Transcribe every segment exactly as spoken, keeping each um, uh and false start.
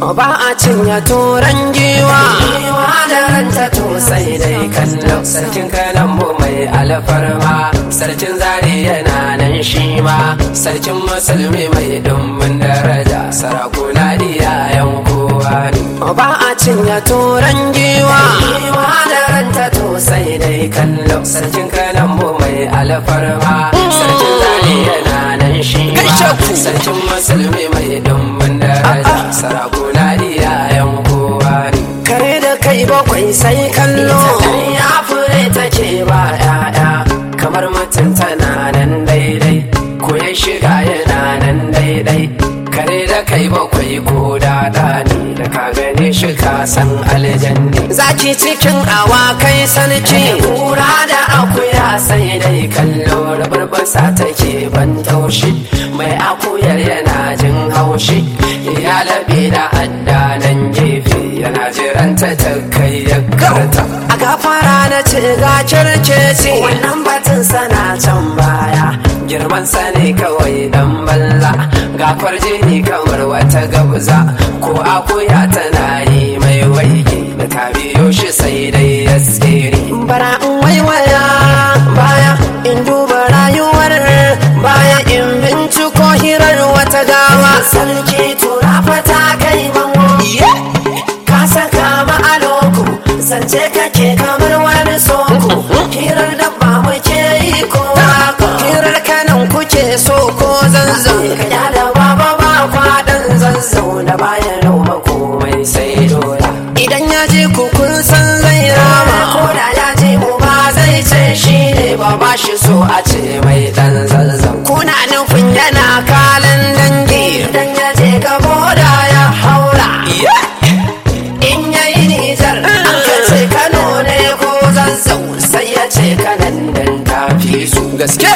ba a cinya turan giwa da ranta to sai dai kallo sarkin kalambu mai alfarma sarkin zari yana nan shi ma sarkin musulmi mai dumbin daraja sarakuna iyayen kowa ne ba a cinya turan giwa da ranta to sai dai kallo sarkin kalambu mai alfarma sarkin zari yana nan shi ma sarkin musulmi mai dumbin daraja sarakuna iyayen kowa ne kare da kai bakwai sai kallo ya fure take ba ya'ya kamar mutum tana nan daidai ko ya shiga yana nan daidai kare da kai bakwai ko dada ne da ka gane shi ka san aljanni zaki cikin awakai sarki kura da akuya sai dai kallo da barbasa take ban taushi mai akuyar yana jin haushi ya labe da addanan gefe yana jiranta ta kai ya karta a gafara na ce ga kirkeci wannan batun sana can baya girman sa ne kawai dan balla ga kwarjini kamar wata gabza ko akuya tana yi mai waige da ka biyo shi sai dai ya tsere bara in waiwaya baya in duba rayuwar baya in binciko hirar wata gawa sarki tura fata kai bango ka saka ma a loko zance kake kamar wani soko hirar da ba muke yi ko hirar kanan kuke so ko zanzau ka da baba ba kwaɗan zanzau da bayan noma komai sai doya idan ya je kun san zai rama ko da ya je ba zai ce shi ne ba ba shi so a ce mai dan zanzau kuna nufin yana kalan dangi idan ya je gabo da ya haura in yayi nijar an ka ce kano ne ko zanzau sai ya ce kanan dan kafi su gaske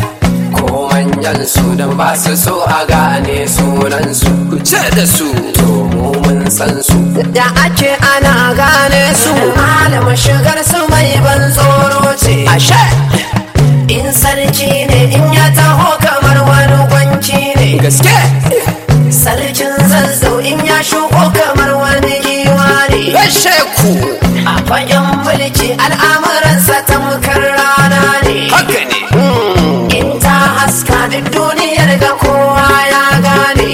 manyan su don ba su so a gane sunan su ce da su to mu mun san su da ake ana gane su malama shigar su mai ban tsoro ce ashe in sarki ne in ya taho kamar wani gwanci ne gaske sarkin zazzau in ya shuko kamar wani giwa ne gashe ku a fagen mulki al'amuransa tamkar rana ne haka ne haska duk duniyar ga kowa ya gane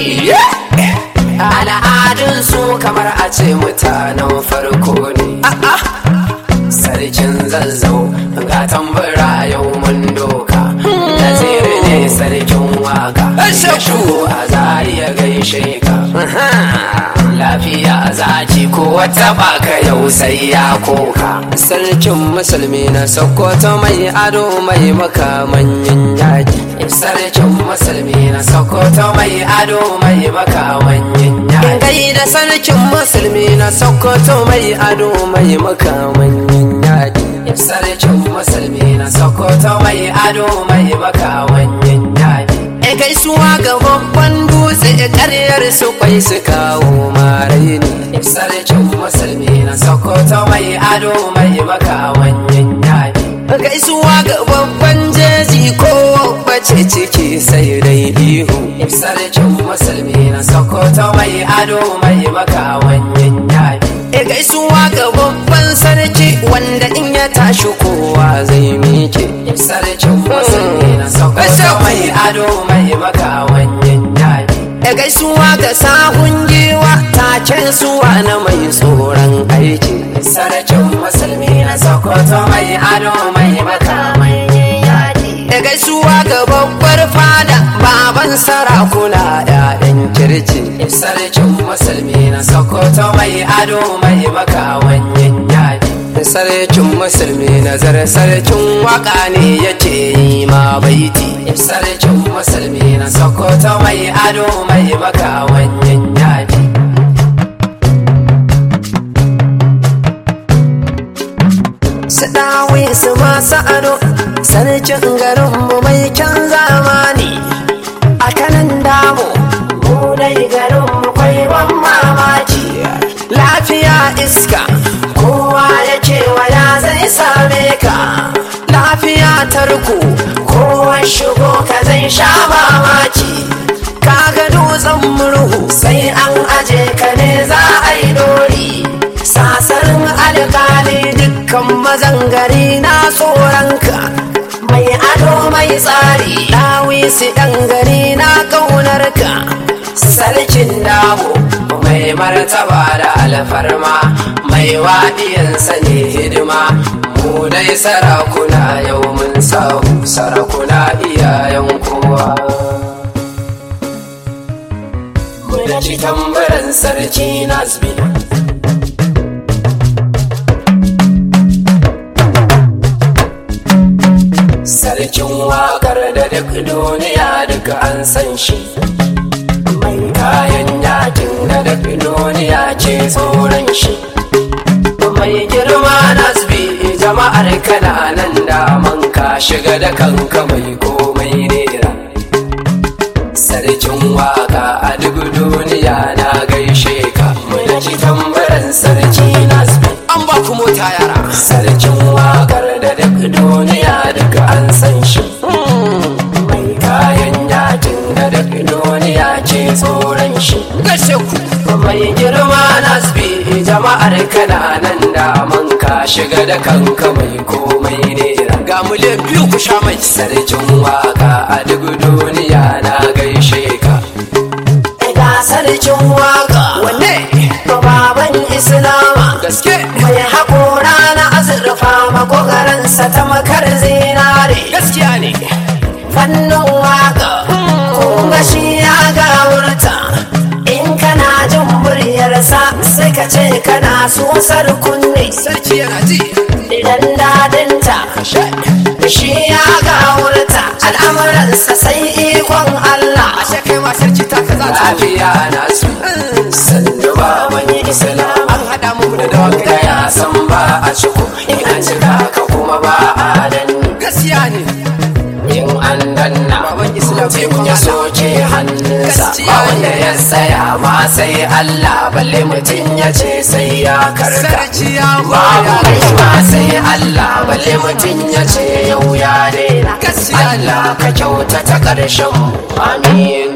al'adun su kamar a ce mutanen farko ne sarkin zazzau ga tambara yau mun doka naziri ne sarkin waka ya shigo a zariya gaishe ka lafiya zaki ko wata baka yau sai ya koka sarkin musulmi na sokoto mai ado mai makamanyin yaki sarkin musulmi na sokoto mai ado mai makamanyin yaki gai da sarkin musulmi na sokoto mai ado mai makamanyin yaki sarkin musulmi na sokoto mai ado mai makamanyin yaki e gaisuwa ga babban dutse karyar su kwai su kawo marai ne sarkin musulmi na sokoto mai ado mai makamanyin yaki gaisuwa ga babban jeji ko bace ciki sai dai ihu sarkin musulmi na sokoto mai ado mai makamanyin yaki e gaisuwa ga babban sarki wanda in ya tashi kowa zai mike sarkin musulmi na sokoto mai ado mai makamanyin yaki e gaisuwa ga sahun giwa taken suwa na mai tsoron aiki sarkin musulmi na sokoto mai ado mai makamanyin yaki e gaisuwa ga babbar fada baban sarakuna ƴaƴan kirki sarkin musulmi na sokoto mai ado mai makamanyin yaki sarkin musulmi nazar sarkin waka ne yake yi ma baiti sarkin musulmi na sokoto mai ado mai makamanyin yaki su dawe su masu ado sarkin garinmu mai kyan zamani a kanan damu mu dai garinmu kwai ban mamaki lafiya iska kowa ya kewaya zai same ka lafiya tarko kowa shigo ka zai sha mamaki kaga dutsen murhu sai an aje ka ne dukan mazan gari na tsoronka, mai ado mai tsari ɗawisi ɗan gari na ƙaunarka, sarkin dawo mai martaba da alfarma, mai waɗiyansa ne hidima, mu dai sarakuna yau mun sahu, sarakuna iyayen kowa. Muna ci tambarin sarki Nasbi, sarkin waƙar da duk duniya duka an san shi, mai kayan yakin da duk duniya ke tsoron shi, mai girma Nasbi jama'ar kananan daman ka shiga da kanka mai komai nera, sarkin waka a duk duniya na gaishe ka, muna ci tambaran sarki Nasbi. An ba ku mota yara, sarkin wakar da duk duniya duka an san shi, mai kayan yakin da duk duniya ke tsoron shi, gashe ku mai girma Nasbi jama'ar kananan daman ka shiga da kanka mai komai nera, ga miliyan biyu ku sha mai, sarkin waka a duk duniya na gaishe ka. Ga sarkin waka wanne baban islama gaske, mai haƙora na azurfa makogaransa ta makar zinare, gaskiya ne fannin waka kuma shi ya gawurta, in kana jin muryarsa sai ka ce kana susar kunne, sarki yana ji idan dadinta shi ya gawurta, al'amuransa sai ikon Allah, ashe kai ma sarki ta kaza lafiya na su sandu ba mani islam, an haɗa mu da dawakai ya san ba a ciko, in an cika ka kuma ba a danni, gaskiya ne in an danna mutum ya soke hannunsa, ba wanda ya tsaya ma sai Allah, balle mutum ya ce sai ya karka, babu kai ma sai Allah, balle mutum ya ce yau ya daina, Allah ka kyauta ta ƙarshen mu, amin.